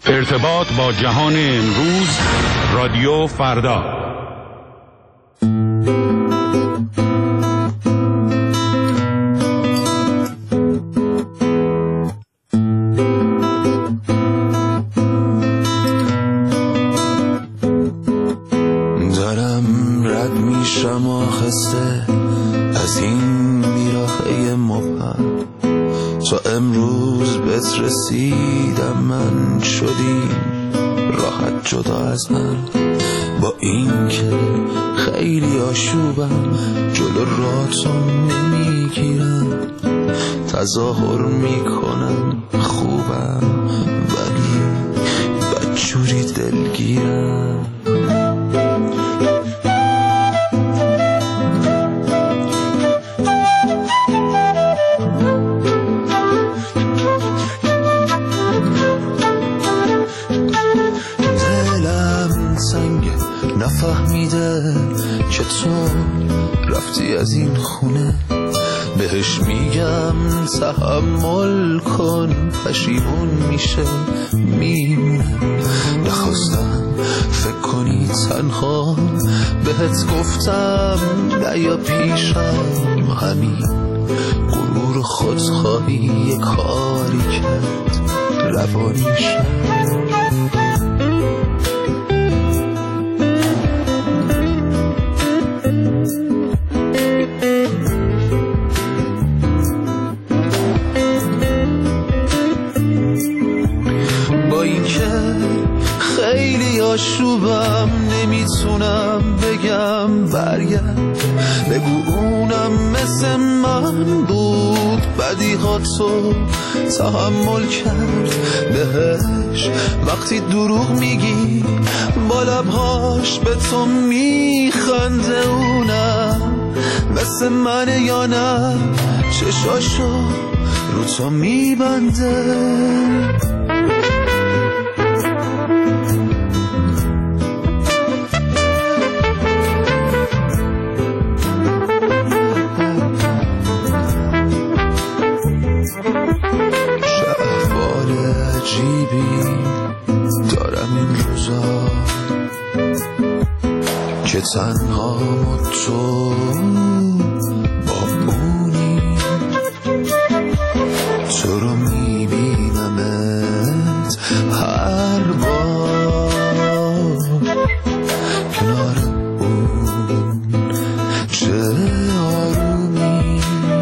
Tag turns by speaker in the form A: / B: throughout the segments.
A: ارتباط با جهان امروز، رادیو فردا.
B: دارم رد میشم آخسته از این بیراهه مبهم، تا امروز بهت رسیدم من شدیم راحت جدا از هم، با این که خیلی آشوبم جلو راتون نمیگیرم، تظاهر میکنم خوبم ولی بدجوری دلگیرم. نفهمیده که تو رفتی از این خونه، بهش میگم تحمل کن، پشیمون میشه میمونه. نخواستم فکر کنی تنها، بهت گفتم نیا پیشم، همین غرور خودخواهی یه کاری کرد روانیشم. آشوبم نمیتونم بگم برگرد، بگو اونم مثل من بود بدیهاتو تحمل کرد. بهش وقتی دروغ میگی با لبهاش به تو میخنده، اونم مثل منه یا نه چشاشو رو تو میبنده. دارم این روزا که تنها تو با اونی، تو رو میبینمت هر بار کنار اون، چه آرومی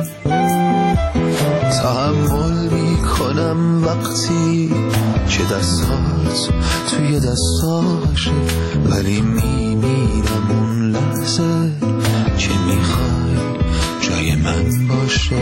B: تحمل میکنم وقتی که دستات توی دستاشه، ولی میمیرم اون لحظه که میخوای جای من باشه.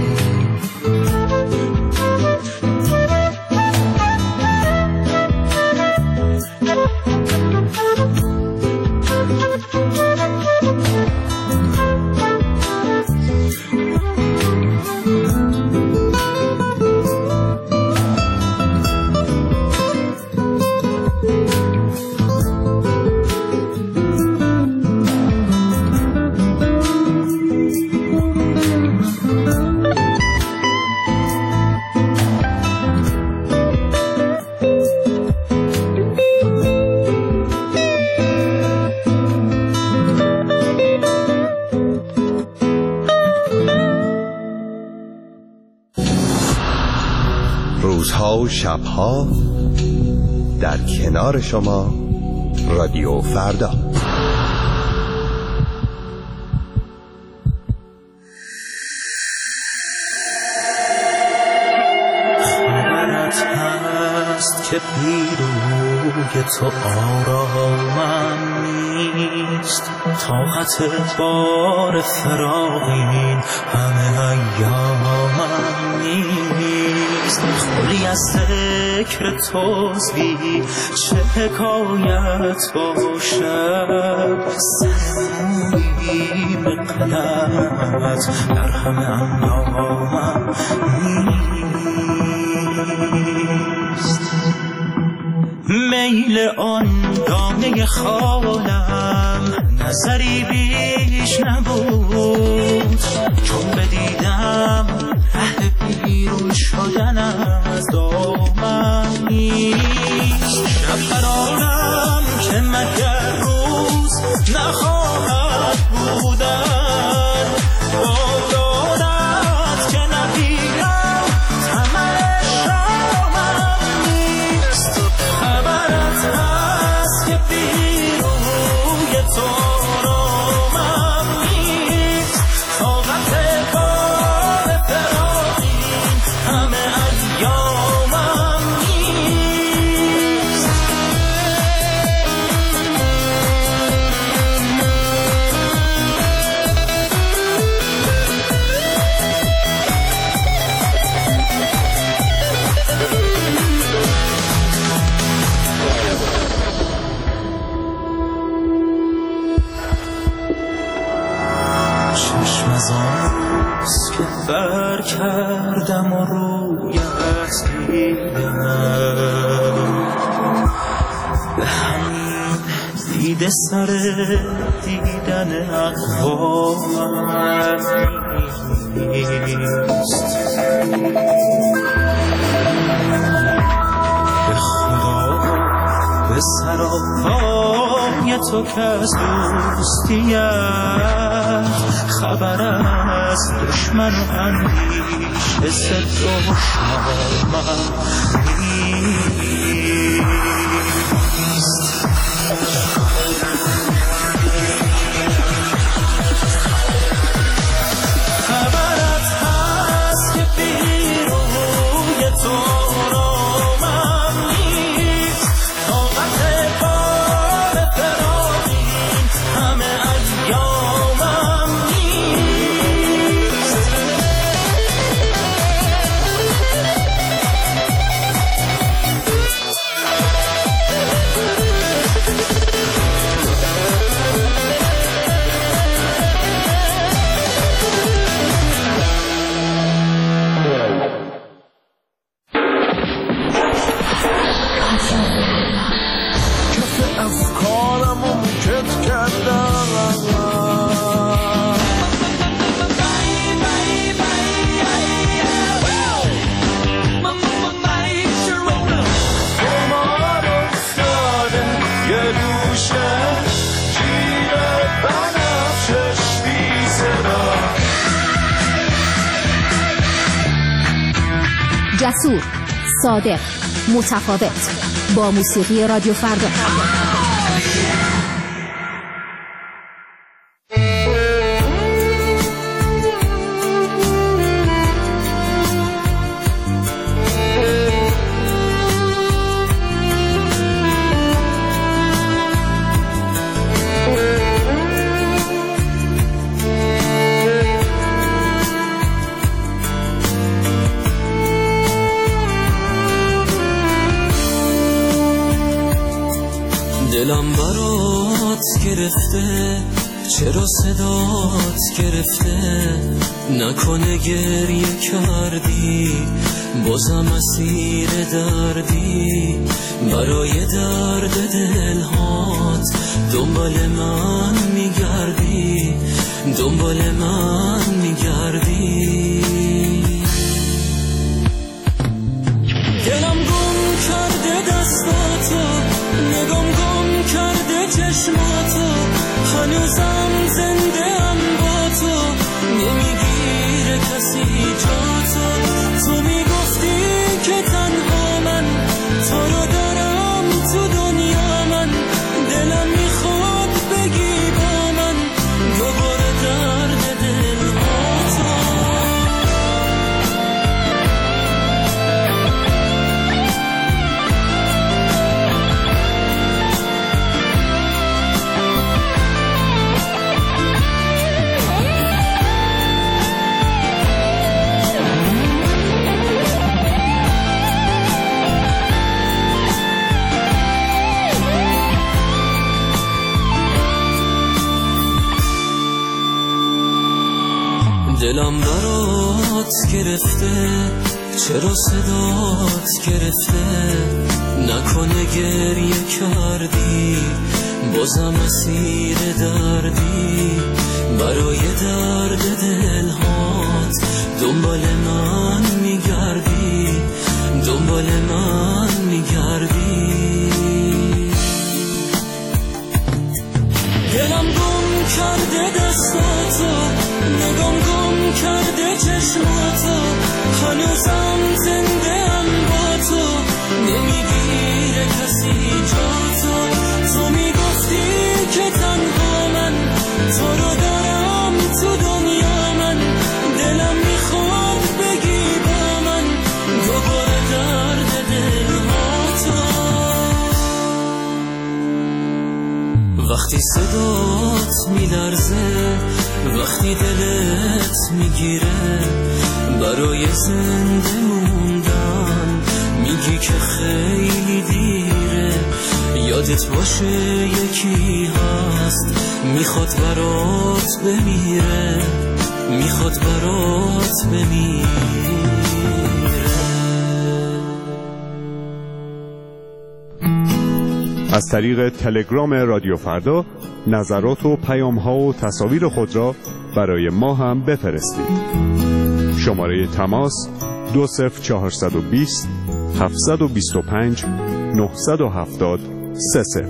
C: روزها و شبها در کنار شما، رادیو فردا.
D: خبرت هست که پیروی تو آرامم نیست، طاقت بار فراقین همه ایامم نیست. خالی از ذکر توزی چه حکایت باشد، سرمویی به قلمت در همه اندامم نیست. میل آن دانه خالم نظری بیش نبود، چون بدیدم ره بیرون شدن از دامن نیست. قرارم که مگر روز نخواهد بودن با دارد که نبینم طمع شامم نیست خبرت هست که بیروی تو رامم نیست طاقت بار فراقین همه ایامم نیست چشم از آنست که بر کردم و رویت دیدم به همین دیده سر دیدن اقوامم نیست به خدا به سراپای تو که از دوستیت خبر از دشمن و اندیشه ضد و شامم نیست خبرت هست که بیروی تو رامم نیست طاقت بار فراقین همه ایامم نیست
B: کف افکارم رو کت کردم قمار افتاده یه دوشه جیر بنفشش بی صدا
E: جسور، صادق، متفاوت با موسیقی رادیو فردا.
D: دلم برات گرفته چرا صدات گرفته نکنه گریه کردی بازم اسیر دردی برای درد دلهات دنبال من میگردی دنبال من میگردی دلم گم کرده دستاتو نگام گم کرده چشماتو هنوزم زنده ام با تو نمیگیره کسی جاتو تو میگفتی که تنها من تو رو دارم تو دنیا من دلم میخواد بگی با من دوباره درد دل هاتو دلم برات گرفته چرا صدات گرفته نکنه گریه کردی بازم اسیر دردی برای درد دلهات دنبال من میگردی دنبال من میگردی وقتی صدات میلرزه، وقتی دلت میگیره، برای زنده موندن میگی که خیلی دیره. یادت باشه یکی هست میخواد برات بمیره، میخواد برات بمیره.
A: از طریق تلگرام رادیو فردا نظرات و پیام‌ها و تصاویر خود را برای ما هم بفرستید. شماره تماس 20420 725 970 30.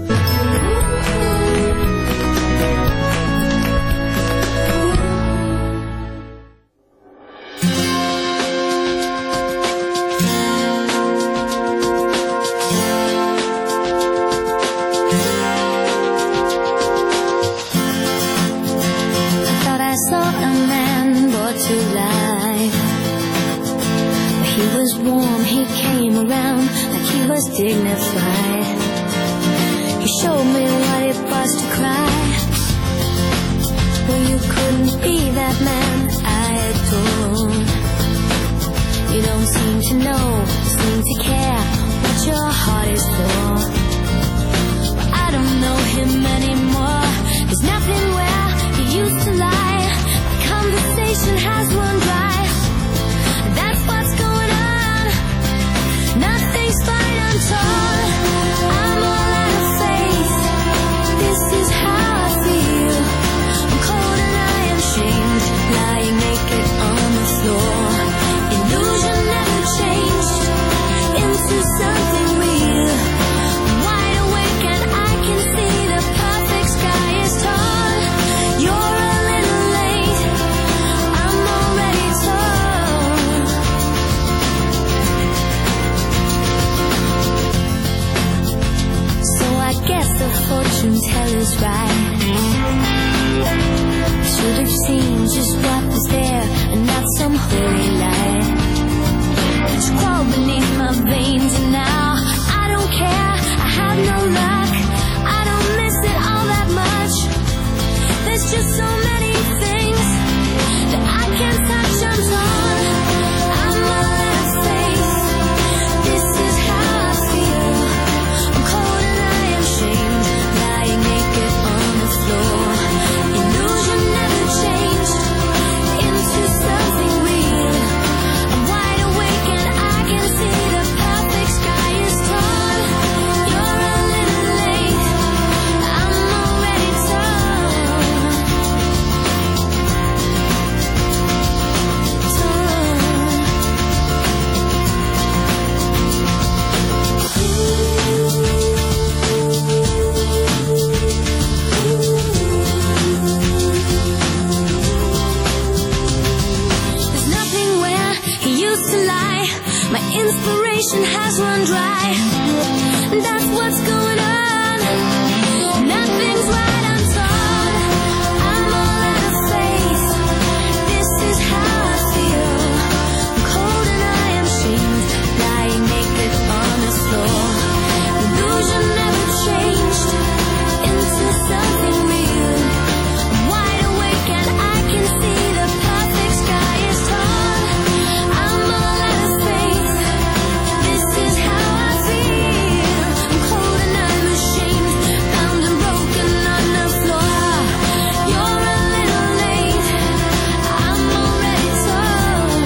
F: Dignified. He showed me what it was to cry. Well, you couldn't be that man I adored. You don't seem to know, seem to care what your heart is for. But I don't know him anymore. There's nothing where he used to lie. The conversation has run dry. That's what's going on. Nothing's fine, I'm told. I'm all out of faith. This is how I feel. I'm cold and I am shamed, lying naked on the floor. Illusion never changed into something real. I'm wide awake and I can see the perfect sky is tall. You're a little late, I'm already told. So I guess the fortune teller's right. Should have seen just what was there and not some holy light. It's crawled beneath my veins and now I don't care. I have no luck. I don't miss it all that much. There's just so many things that I can't touch. I'm torn. I'm all out of faith. This is how I feel. I'm cold and I am shamed, lying naked on the floor. Illusion never changed into something real. I'm wide awake and I can see the perfect sky is torn. You're a little late, I'm already torn. There's nothing where he used to lie. My inspiration has run dry. That's what's going on. Nothing's right, I'm torn. I'm all out of faith. This is how I feel. I'm cold and I am shamed, lying naked on the floor. Illusion never changed into something real. I'm wide awake and I can see the perfect sky is tall. I'm all out of faith. This is how I feel. I'm cold and I'm ashamed, bound and broken on the floor. You're a little late, I'm already told.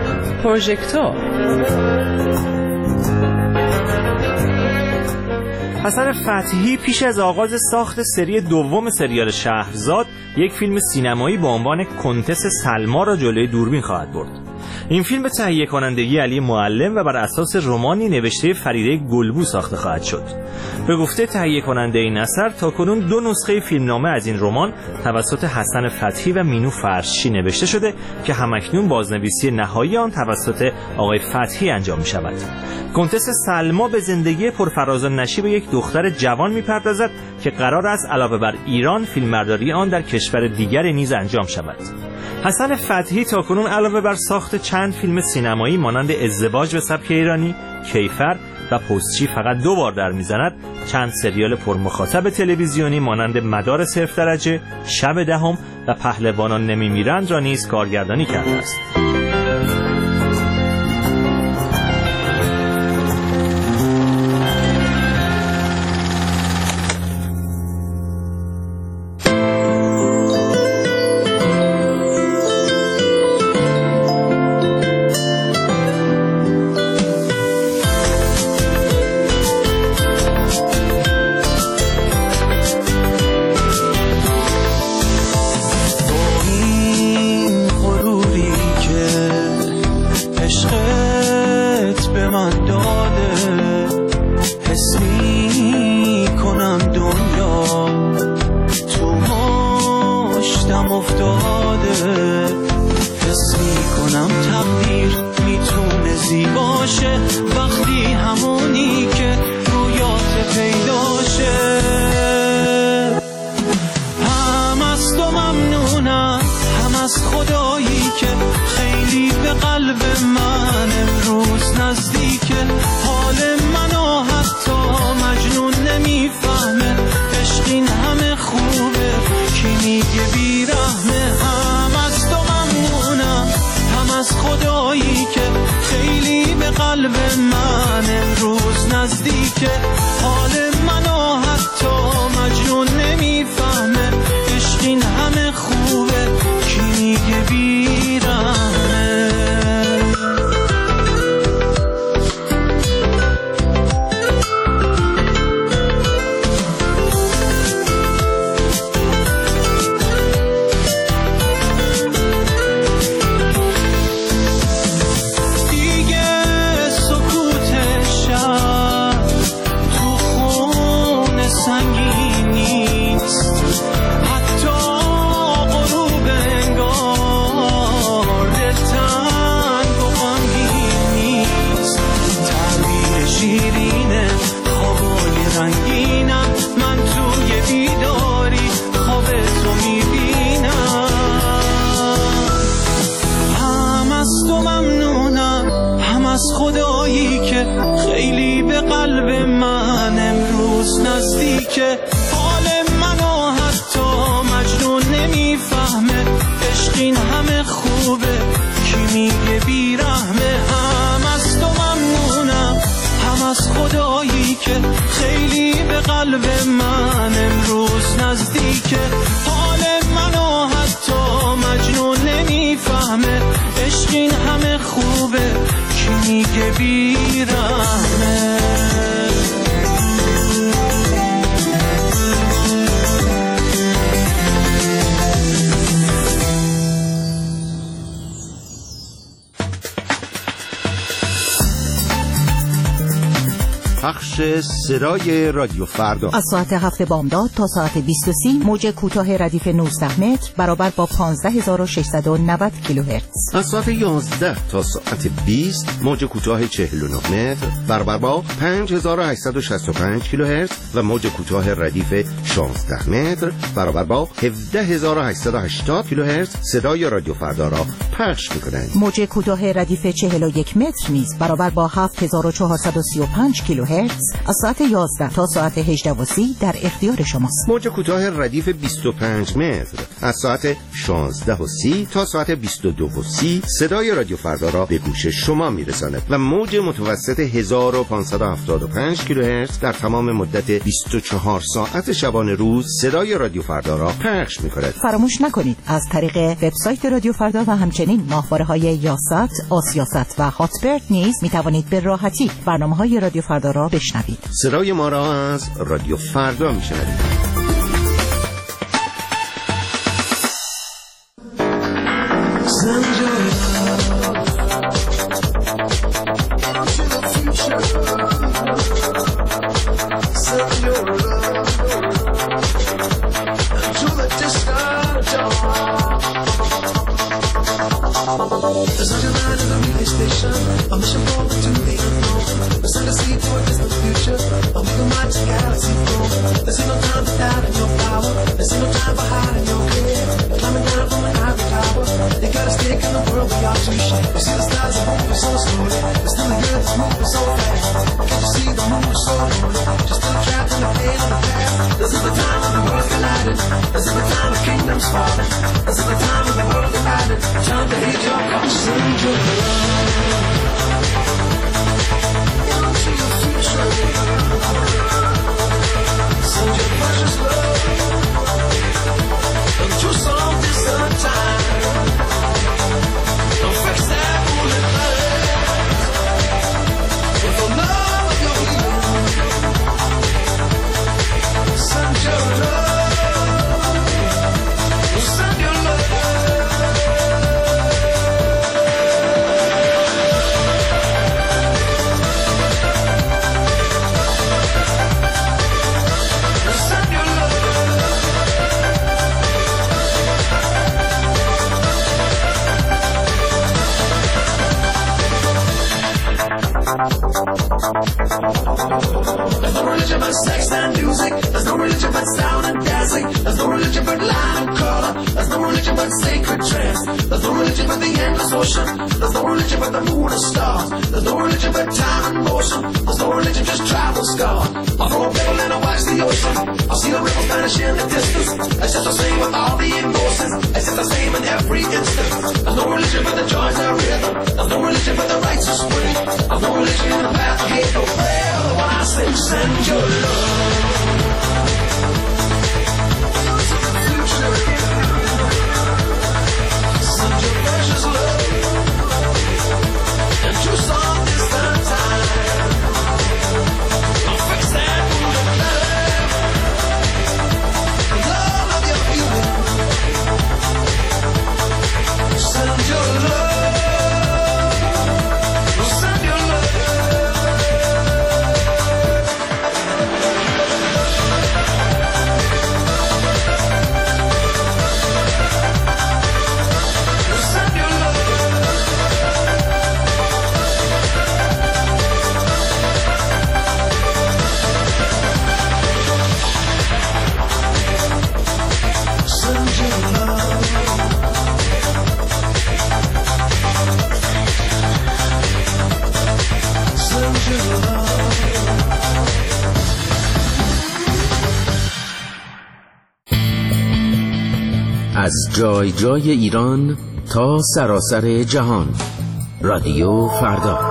G: پروژکتور حسن فتحی پیش از آغاز ساخت سری دوم سریال شهرزاد یک فیلم سینمایی با عنوان کنتس سلما را جلوی دوربین خواهد برد. این فیلم به تهیه کنندگی علی معلم و بر اساس رمانی نوشته فریده گلبو ساخته خواهد شد. به گفته تهیه کننده این اثر تاکنون 2 نسخه فیلمنامه از این رمان توسط حسن فتحی و مینو فرشی نوشته شده که همکنون بازنویسی نهایی آن توسط آقای فتحی انجام می شود. کنتس سلما به زندگی پرفراز و نشیب یک دختر جوان می‌پردازد که قرار است علاوه بر ایران فیلمبرداری آن در کشور دیگری نیز انجام شود. حسن فتحی تاکنون علاوه بر ساخت چند فیلم سینمایی مانند ازدواج به سبک ایرانی، کیفر و پستچی فقط 2 بار در میزند، چند سریال پرمخاطب تلویزیونی مانند مدار صفر درجه، شب دهم و پهلوانان نمیمیرند را نیز کارگردانی کرده است.
C: پخش صدای رادیو فردا
H: از ساعت 7 بامداد تا ساعت 20:30 موج کوتاه ردیف 19 متر برابر با 15690 کیلوهرتز.
C: از ساعت 11 تا ساعت 20 موج کوتاه 49 متر برابر با 5865 کیلوهرتز و موج کوتاه ردیف 16 متر برابر با 17880 کیلوهرتز صدای رادیو فردا را پخش می‌کنند.
H: موج کوتاه ردیف 41 متر نیز برابر با 7435 کیلوهرتز از ساعت 11 تا ساعت 18:30 در اختیار شماست.
C: موج کوتاه ردیف 25 متر از ساعت 16:30 تا ساعت 22:30 صدای رادیو فردا را به گوش شما میرساند و موج متوسط 1575 کیلوهرتز در تمام مدت 24 ساعت شبانه روز صدای رادیو فردا را پخش می‌کند.
H: فراموش نکنید از طریق وبسایت رادیو فردا و همچنین ماهواره‌های یاست، آسیاست و هاتبرد نیز می‌توانید به راحتی برنامه‌های رادیو فردا را را بشنوید.
C: صدای ما را از رادیو فردا میشنوید.
B: There's such a line in the relay station, a mission forward to the unknown. We're sent to see to a distant future, a we can march the galaxy through. There's no time to doubt in your power, there's no time for hiding your clear. Climbing down from an ivory tower, they got a stake in the world we are to share. You see the stars are moving so slowly, but still the earth is moving so fast. Can't you see the moon is so lonely, just still trapped in the pain of the past. This is the time when the world collided, this is the time the kingdom's falling, this is the time when the world divided. Time to hit your call, send your love into your future. Send your precious love into some distant time. Don't fix that bullet glass with the love of your healing. Send your love, send your love. There's no religion but sex and music. There's no religion but sound and dancing. There's no religion but line and color. There's no religion but sacred trance. There's no religion but the endless ocean. There's no religion but the moon and stars. There's no religion but time and motion. There's no religion, just travel scar. I'll throw a pebble and I'll watch the ocean. I'll see the ripples vanish in the distance. It's just the same with all the emotions. It's just the same in every instant. There's no religion but the joys and rhythm. There's no religion but the righteous way. There's no religion in the path of hate, no prayer. When I say send your love into the future, send your precious love into some distant time. I'll fix that bullet glass, the love of your feeling. Send your love, send your love.
C: از جای جای ایران تا سراسر جهان، رادیو فردا.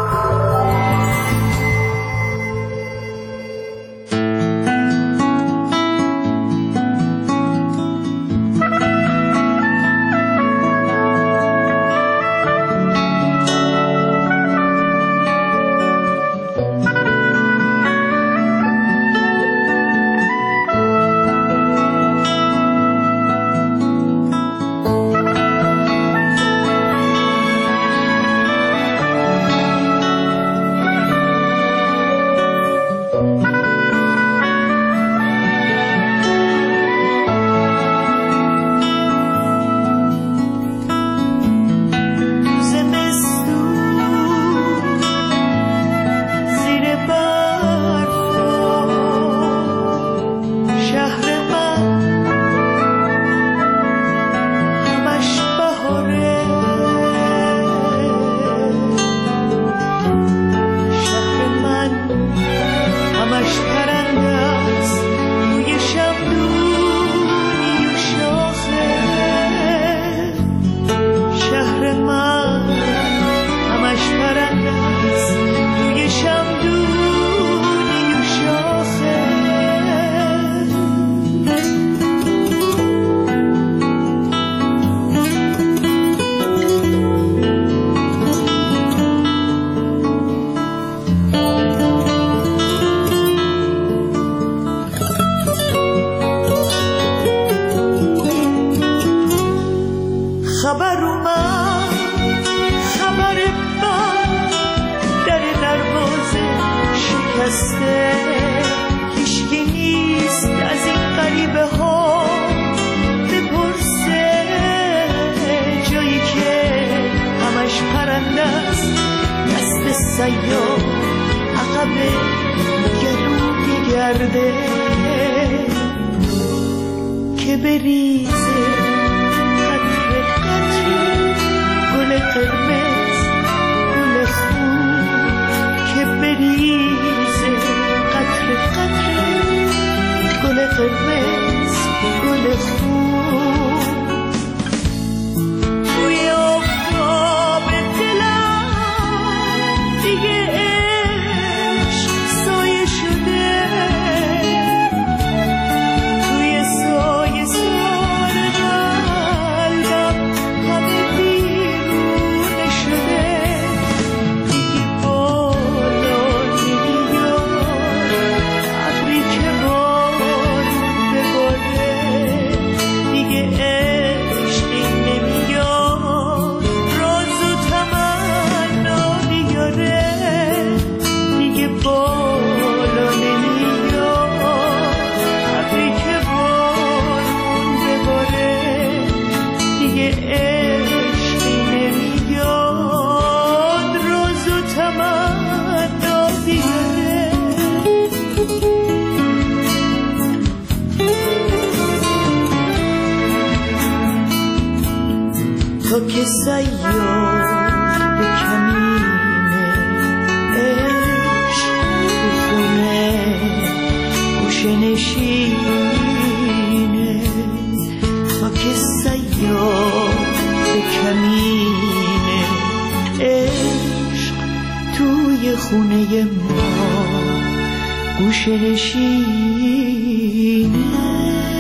I: بریزه، هیچکی نیست از این غریبه ها بپرسه، جایی که همش پرنده است، دست سیاه عقب گلو بگرده، که بریزه قطره قطره گل قرمز گل خون، که بریزه قطره قطره گل قرمز گل خون. توی آفتاب دلم دیگه عشق سایه شده، توی سایه سار قلبم همه بیرونه شده، دیگه بالا نمیاد ابری که بارون بباره، دیگه عشقی نمیاد راز و تمنا بیاره، دیگه بالا نمیاد ابری که بارون بباره، دیگه عشقی نمیاد راز و تمنا بیاره. تا که سیار به کمینه عشق تو خونه گوشه نشینه، تا که سیار به کمینه عشق توی خونه ما گوشه نشینه.